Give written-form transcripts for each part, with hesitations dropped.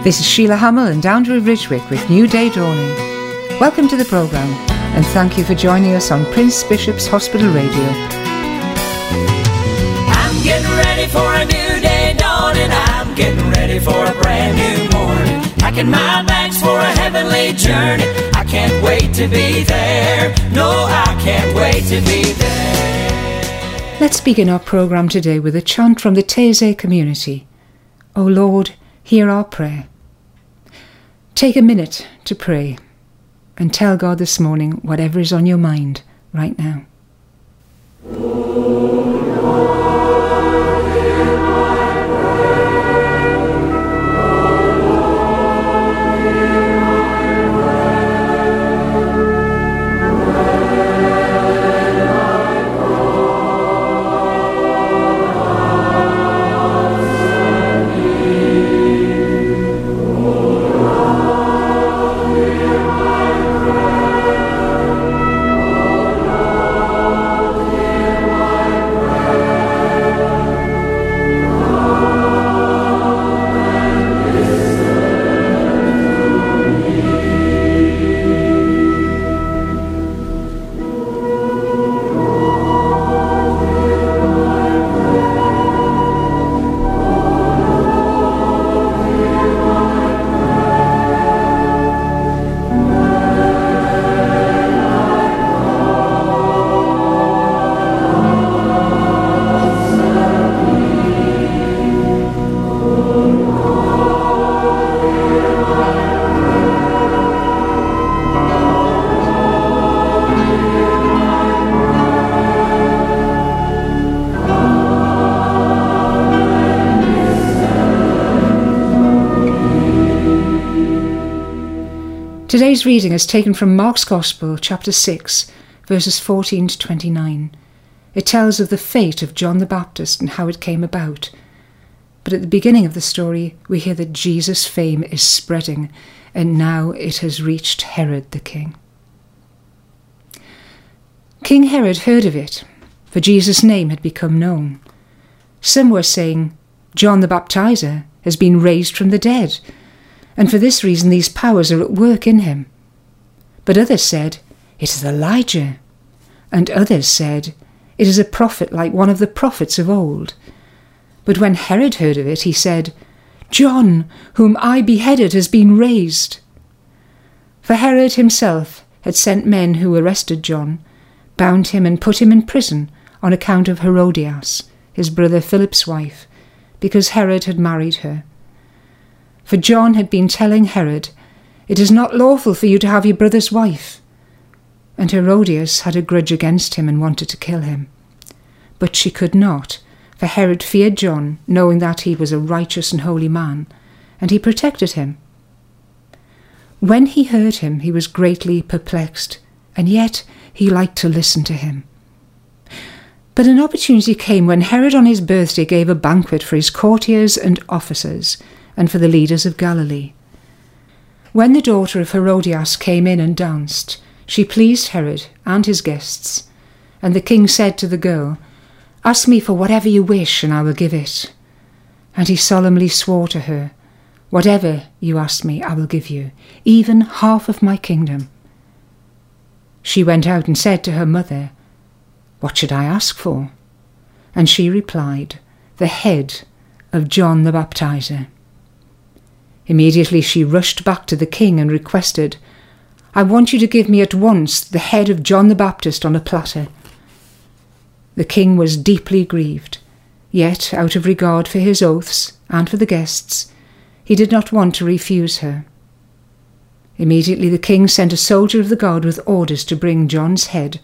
This is Sheila Hamill and Andrew Ridgwick with New Day Dawning. Welcome to the programme and thank you for joining us on Prince Bishop's Hospital Radio. I'm getting ready for a new day dawning. I'm getting ready for a brand new morning. Packing my bags for a heavenly journey. I can't wait to be there. No, I can't wait to be there. Let's begin our programme today with a chant from the Taizé community. O Lord, hear our prayer. Take a minute to pray and tell God this morning whatever is on your mind right now. Today's reading is taken from Mark's Gospel, chapter 6, verses 14 to 29. It tells of the fate of John the Baptist and how it came about. But at the beginning of the story, we hear that Jesus' fame is spreading, and now it has reached Herod the king. King Herod heard of it, for Jesus' name had become known. Some were saying, John the Baptizer has been raised from the dead, and for this reason these powers are at work in him. But others said, it is Elijah. And others said, it is a prophet like one of the prophets of old. But when Herod heard of it, he said, John, whom I beheaded, has been raised. For Herod himself had sent men who arrested John, bound him and put him in prison on account of Herodias, his brother Philip's wife, because Herod had married her. For John had been telling Herod, it is not lawful for you to have your brother's wife. And Herodias had a grudge against him and wanted to kill him. But she could not, for Herod feared John, knowing that he was a righteous and holy man, and he protected him. When he heard him, he was greatly perplexed, and yet he liked to listen to him. But an opportunity came when Herod on his birthday gave a banquet for his courtiers and officers, and for the leaders of Galilee. When the daughter of Herodias came in and danced, she pleased Herod and his guests, and the king said to the girl, Ask me for whatever you wish, and I will give it. And he solemnly swore to her, Whatever you ask me, I will give you, even half of my kingdom. She went out and said to her mother, What should I ask for? And she replied, The head of John the Baptizer. Immediately she rushed back to the king and requested, I want you to give me at once the head of John the Baptist on a platter. The king was deeply grieved, yet out of regard for his oaths and for the guests, he did not want to refuse her. Immediately the king sent a soldier of the guard with orders to bring John's head.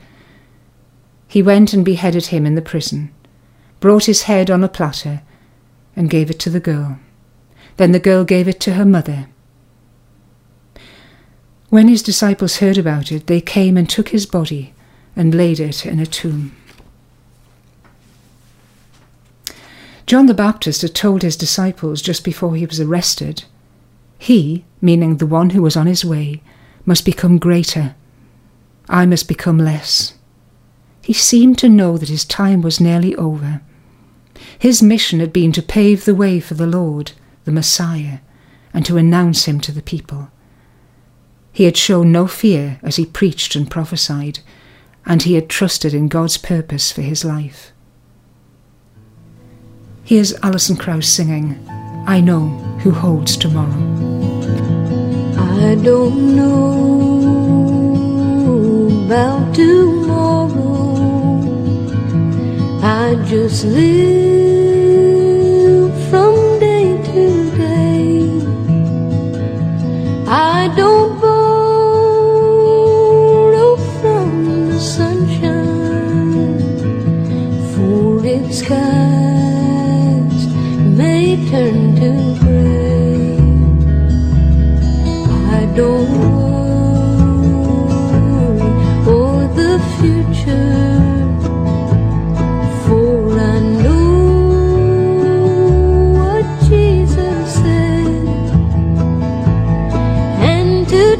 He went and beheaded him in the prison, brought his head on a platter, and gave it to the girl. Then the girl gave it to her mother. When his disciples heard about it, they came and took his body and laid it in a tomb. John the Baptist had told his disciples just before he was arrested, he, meaning the one who was on his way, must become greater. I must become less. He seemed to know that his time was nearly over. His mission had been to pave the way for the Lord, the Messiah, and to announce him to the people. He had shown no fear as he preached and prophesied, and he had trusted in God's purpose for his life. Here's Alison Krauss singing, I Know Who Holds Tomorrow. I don't know about tomorrow, I just live from day to day. I don't borrow from the sunshine, for its skies may turn to gray. I don't worry for the future, for I know what Jesus said. And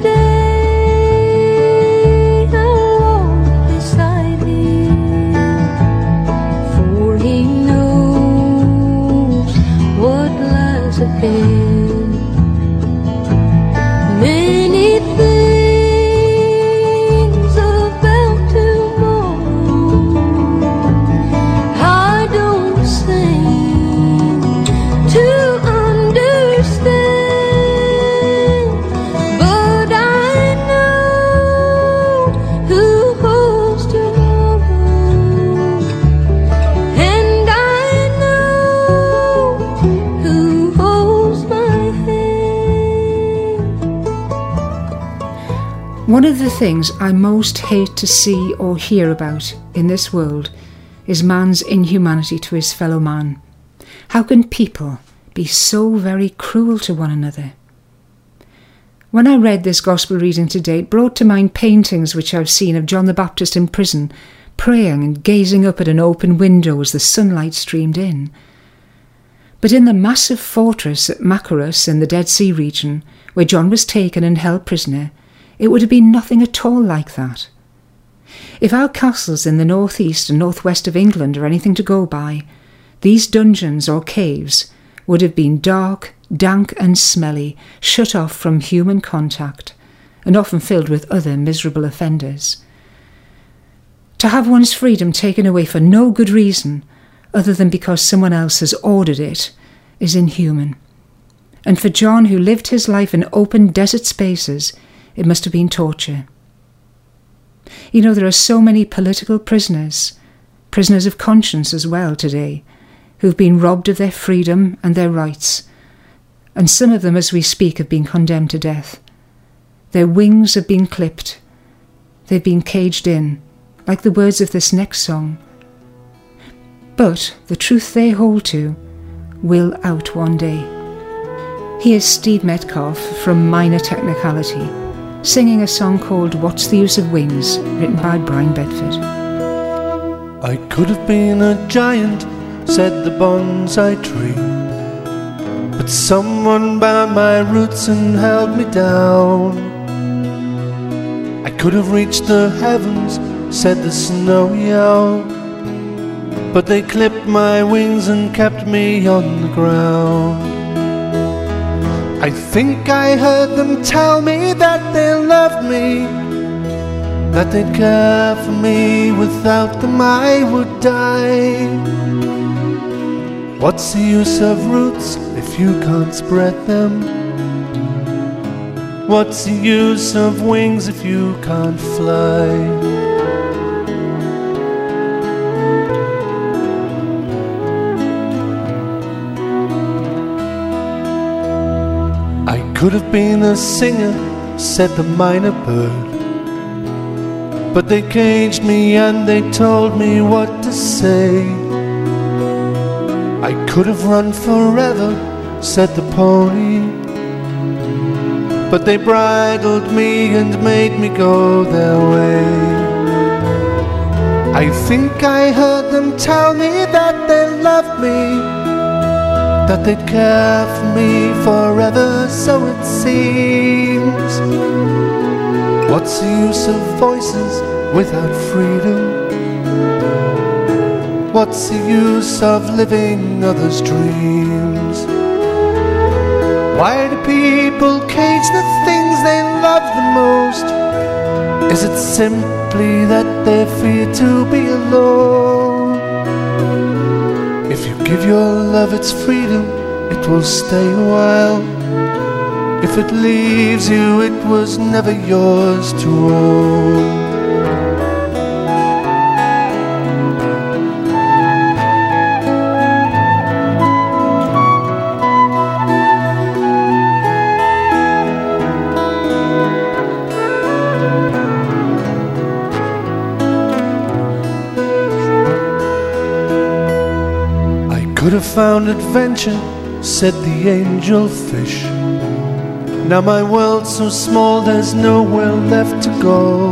today I'll walk beside him, for he knows what lies ahead. Many things about tomorrow I don't seem to understand, but I know who holds tomorrow, and I know who holds my hand. One of the things I most hate to see or hear about in this world is man's inhumanity to his fellow man. How can people be so very cruel to one another? When I read this gospel reading today, it brought to mind paintings which I've seen of John the Baptist in prison, praying and gazing up at an open window as the sunlight streamed in. But in the massive fortress at Machaerus in the Dead Sea region, where John was taken and held prisoner, it would have been nothing at all like that. If our castles in the northeast and northwest of England are anything to go by, these dungeons or caves would have been dark, dank and smelly, shut off from human contact, and often filled with other miserable offenders. To have one's freedom taken away for no good reason, other than because someone else has ordered it, is inhuman. And for John, who lived his life in open desert spaces, it must have been torture. You know, there are so many political prisoners of conscience as well today, who've been robbed of their freedom and their rights, and some of them as we speak have been condemned to death. Their wings have been clipped, they've been caged in, like the words of this next song. But the truth they hold to will out one day. Here's Steve Metcalf from Minor Technicality, singing a song called What's the Use of Wings, written by Brian Bedford. I could have been a giant, said the bonsai tree, but someone bound my roots and held me down. I could have reached the heavens, said the snowy owl, but they clipped my wings and kept me on the ground. I think I heard them tell me that they loved me, that they'd care for me, without them I would die. What's the use of roots if you can't spread them? What's the use of wings if you can't fly? I could have been a singer, said the minor bird, but they caged me and they told me what to say. I could have run forever, said the pony, but they bridled me and made me go their way. I think I heard them tell me that they loved me, that they'd care for me forever, so it seems. What's the use of voices without freedom? What's the use of living others' dreams? Why do people cage the things they love the most? Is it simply that they fear to be alone? If you give your love its freedom, it will stay a while. If it leaves you, it was never yours to own. Could have found adventure, said the angel fish. Now my world's so small, there's nowhere left to go.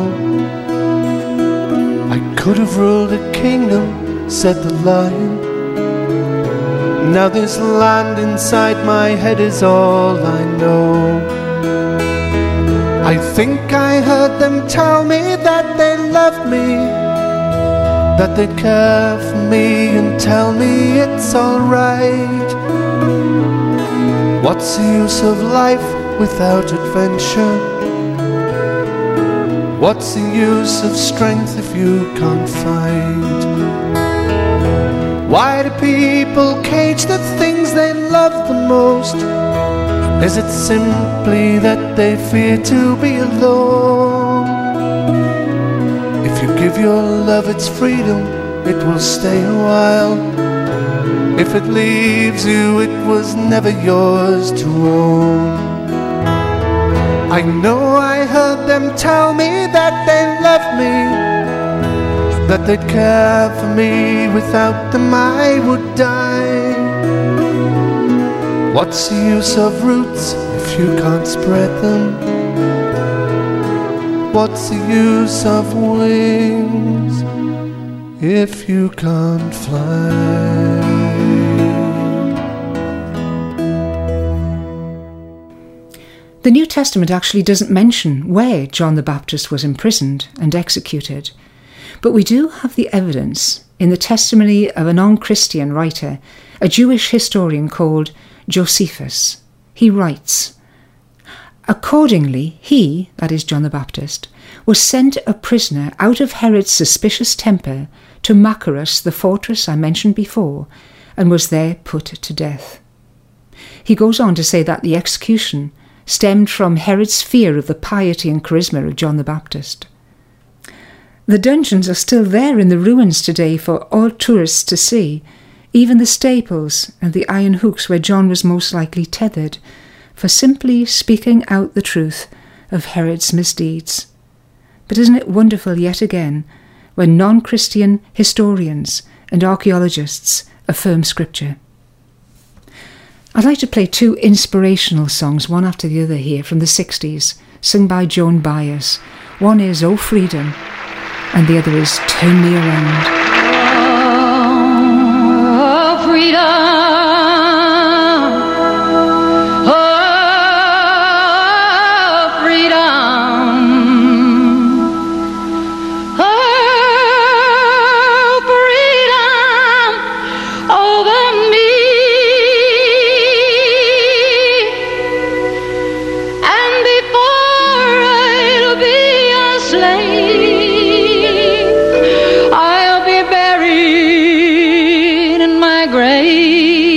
I could have ruled a kingdom, said the lion. Now this land inside my head is all I know. I think I heard them tell me that they loved me, that they'd care for me and tell me it's alright. What's the use of life without adventure? What's the use of strength if you can't fight? Why do people cage the things they love the most? Is it simply that they fear to be alone? If you give your love its freedom, it will stay a while. If it leaves you, it was never yours to own. I know I heard them tell me that they loved me, that they'd care for me, without them I would die. What's the use of roots if you can't spread them? What's the use of wings if you can't fly? The New Testament actually doesn't mention where John the Baptist was imprisoned and executed, but we do have the evidence in the testimony of a non-Christian writer, a Jewish historian called Josephus. He writes, "Accordingly, he," that is John the Baptist, "was sent a prisoner out of Herod's suspicious temper to Machaerus, the fortress I mentioned before, and was there put to death." He goes on to say that the execution stemmed from Herod's fear of the piety and charisma of John the Baptist. The dungeons are still there in the ruins today for all tourists to see, even the staples and the iron hooks where John was most likely tethered, for simply speaking out the truth of Herod's misdeeds. But isn't it wonderful yet again when non-Christian historians and archaeologists affirm Scripture? I'd like to play two inspirational songs, one after the other here, from the 60s, sung by Joan Baez. One is "Oh Freedom," and the other is "Turn Me Around." Oh, freedom. I'll be buried in my grave.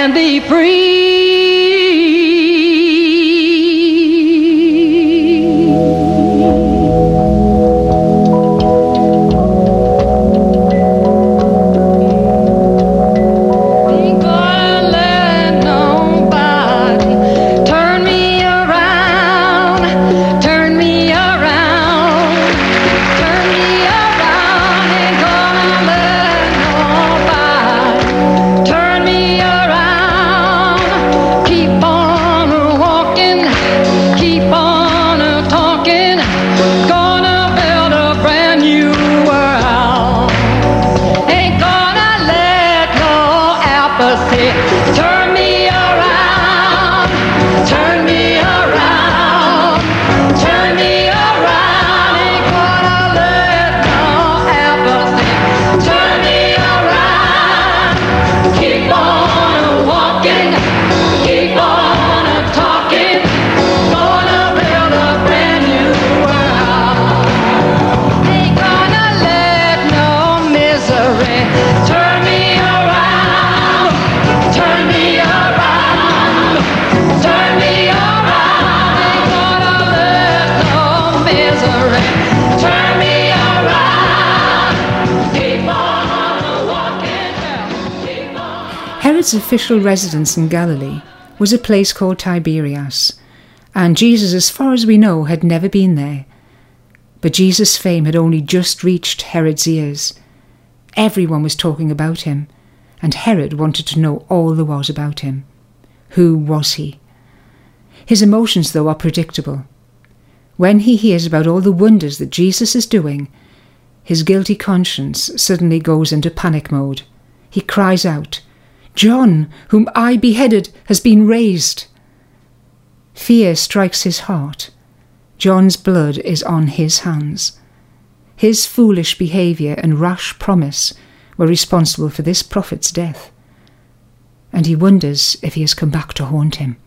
and be free. Ain't gonna let nobody turn me around, turn me around, turn me around. Ain't gonna let nobody turn me around. Keep on walking, keep on talking. Gonna build a brand new world. Ain't gonna let no apathy turn me around, turn me around, turn me around. Ain't gonna let no apathy turn me around. Keep on walking, keep on talking. Gonna build a brand new world. Ain't gonna let no misery turn me around, turn me around, turn me around. Ain't gonna let no misery turn me around. Keep on walking, keep on. Herod's official residence in Galilee was a place called Tiberias, and Jesus, as far as we know, had never been there. But Jesus' fame had only just reached Herod's ears. Everyone was talking about him, and Herod wanted to know all there was about him. Who was he? His emotions, though, are predictable. When he hears about all the wonders that Jesus is doing, his guilty conscience suddenly goes into panic mode. He cries out, "John, whom I beheaded, has been raised." Fear strikes his heart. John's blood is on his hands. His foolish behaviour and rash promise were responsible for this prophet's death. And he wonders if he has come back to haunt him.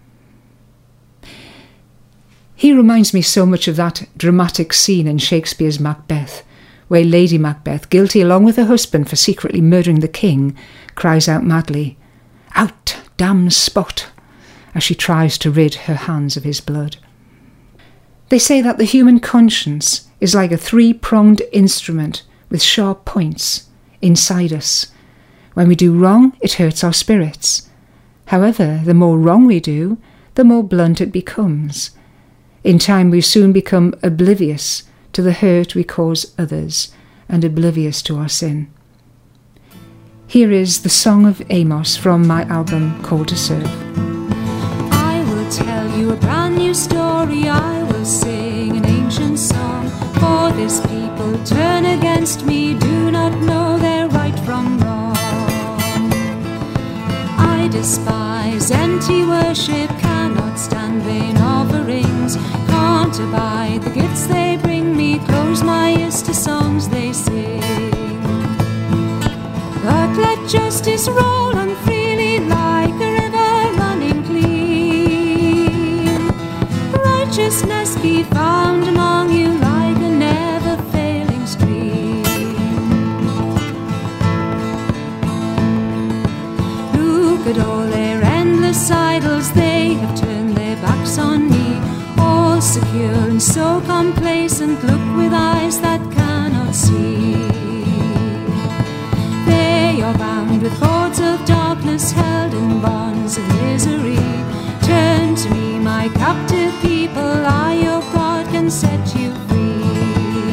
He reminds me so much of that dramatic scene in Shakespeare's Macbeth, where Lady Macbeth, guilty along with her husband for secretly murdering the king, cries out madly, "Out, damned spot!" as she tries to rid her hands of his blood. They say that the human conscience is like a three-pronged instrument with sharp points inside us. When we do wrong, it hurts our spirits. However, the more wrong we do, the more blunt it becomes. In time, we soon become oblivious to the hurt we cause others and oblivious to our sin. Here is the Song of Amos from my album Called to Serve. I will tell you a brand new story, I will sing an ancient song. For this people turn against me, do not know their right from wrong. I despise empty worship, cannot stand vain offerings, can't abide the gifts they bring me, close my ears to songs they sing. But let justice roll on freely like a river running clean. Righteousness be found among you like a never-failing stream. Look at all their endless idols, they have turned their backs on me. All secure and so complacent, look with eyes that cannot see. They are bound with cords of darkness, held in bonds of misery. Turn to me, my captive people, I, your God, can set you free.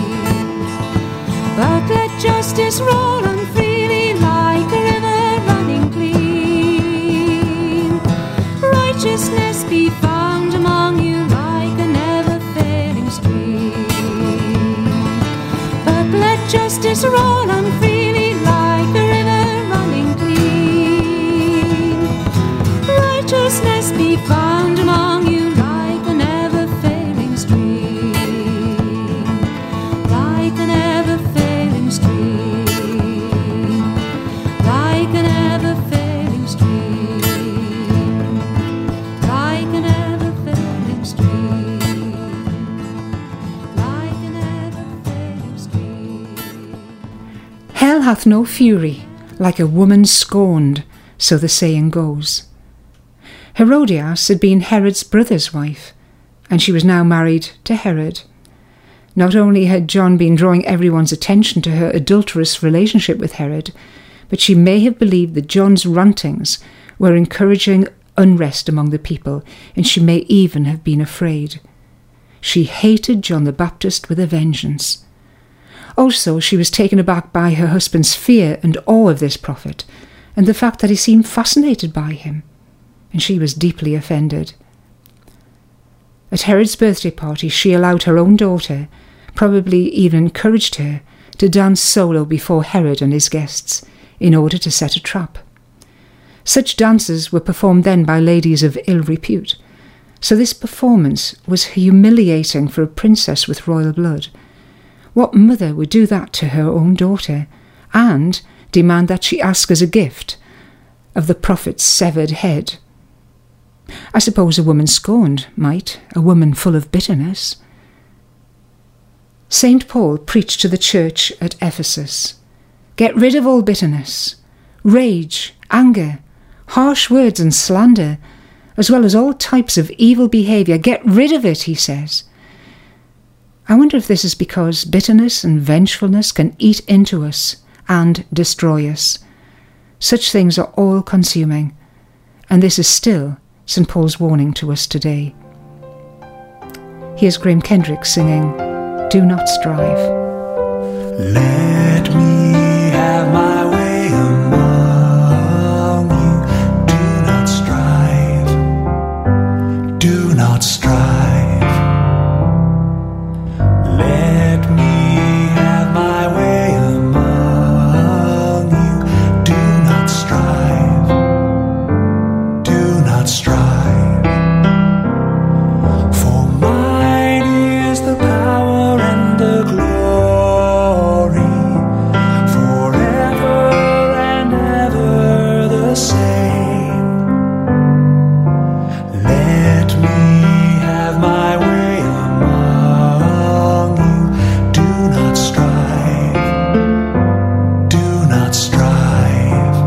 But let justice roll on freely like a river running clean. Righteousness be found among you like a never-failing stream. But let justice roll on freely like a river running clean. Righteousness be found among you like a never-failing stream. Like a never-failing stream. Like a never-failing stream. Like a never-failing stream. Like a never-failing stream. Hell hath no fury, like a woman scorned, so the saying goes. Herodias had been Herod's brother's wife, and she was now married to Herod. Not only had John been drawing everyone's attention to her adulterous relationship with Herod, but she may have believed that John's rantings were encouraging unrest among the people, and she may even have been afraid. She hated John the Baptist with a vengeance. Also, she was taken aback by her husband's fear and awe of this prophet, and the fact that he seemed fascinated by him, and she was deeply offended. At Herod's birthday party, she allowed her own daughter, probably even encouraged her, to dance solo before Herod and his guests, in order to set a trap. Such dances were performed then by ladies of ill repute, so this performance was humiliating for a princess with royal blood. What mother would do that to her own daughter, and demand that she ask as a gift of the prophet's severed head? I suppose a woman scorned might, a woman full of bitterness. St. Paul preached to the church at Ephesus, "Get rid of all bitterness, rage, anger, harsh words and slander, as well as all types of evil behaviour. Get rid of it," he says. I wonder if this is because bitterness and vengefulness can eat into us and destroy us. Such things are all-consuming, and this is still St. Paul's warning to us today. Here's Graham Kendrick singing, "Do Not Strive." Let me have my way among you. Do not strive. Do not strive. Let me have my way among you. Do not strive. Do not strive. For mine is the power and the glory, forever and ever the same. Let me have my way among you. Do not strive. Do not strive.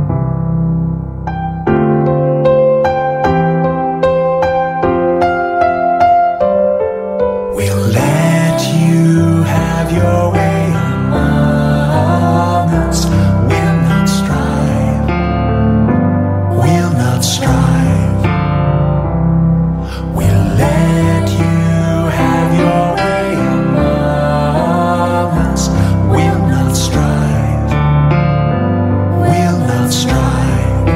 We'll let you have your way among us. We'll not strive. We'll not strive. We'll let you have your way among us. We'll not strive. We'll not strive.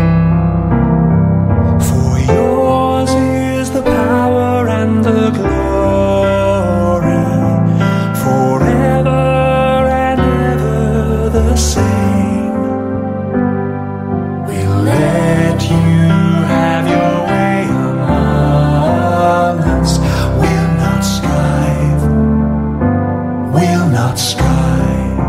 For yours is the power and the glory, forever and ever the same. We'll let you have your way among us. We'll not strive. We'll not strive.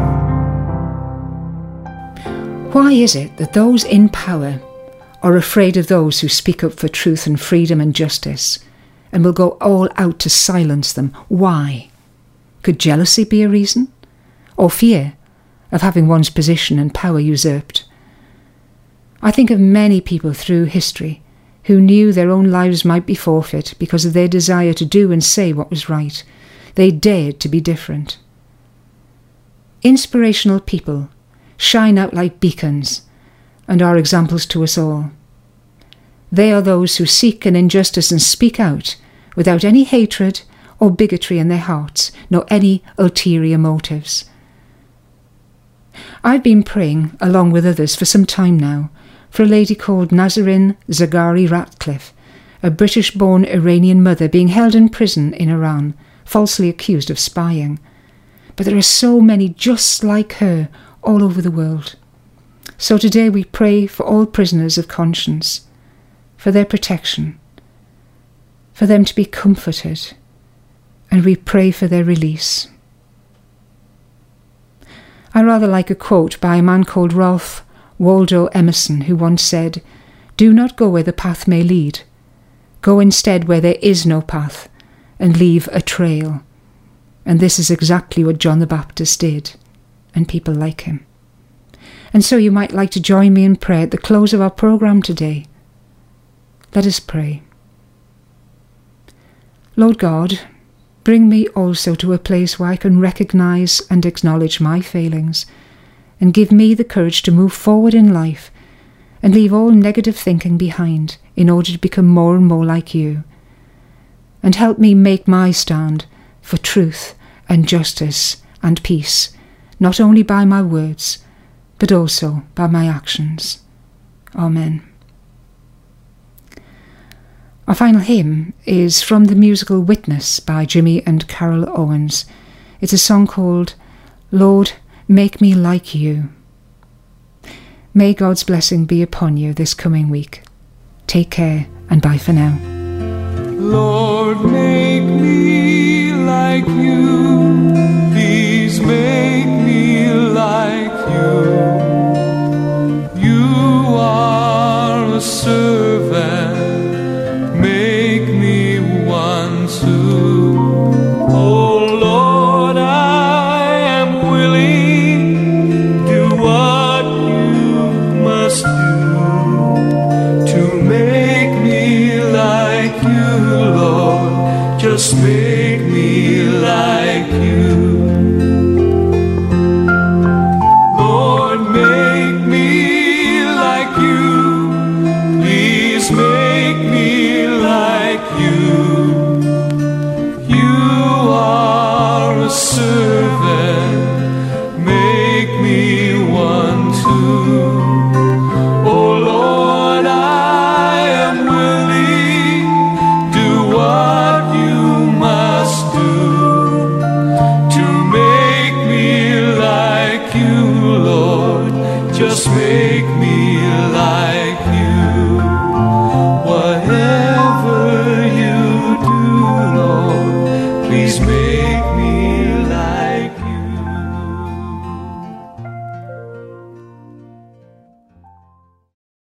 Why is it that those in power are afraid of those who speak up for truth and freedom and justice, and will go all out to silence them? Why? Could jealousy be a reason? Or fear of having one's position and power usurped? I think of many people through history who knew their own lives might be forfeit because of their desire to do and say what was right. They dared to be different. Inspirational people shine out like beacons and are examples to us all. They are those who seek an injustice and speak out without any hatred or bigotry in their hearts, nor any ulterior motives. I've been praying, along with others for some time now, for a lady called Nazarene Zaghari Ratcliffe, a British-born Iranian mother being held in prison in Iran, falsely accused of spying. But there are so many just like her all over the world. So today we pray for all prisoners of conscience, for their protection, for them to be comforted, and we pray for their release. I rather like a quote by a man called Ralph Waldo Emerson, who once said, "Do not go where the path may lead. Go instead where there is no path, and leave a trail." And this is exactly what John the Baptist did, and people like him. And so you might like to join me in prayer at the close of our programme today. Let us pray. Lord God, bring me also to a place where I can recognise and acknowledge my failings, and give me the courage to move forward in life and leave all negative thinking behind in order to become more and more like you. And help me make my stand for truth and justice and peace, not only by my words, but also by my actions. Amen. Our final hymn is from the musical Witness by Jimmy and Carol Owens. It's a song called Lord, Make Me Like You. May God's blessing be upon you this coming week. Take care and bye for now. Lord, make me like you. Please make me like you. You are a servant. Make me one too. Oh Lord, I am willing. Do what you must do to make me like you, Lord. Just make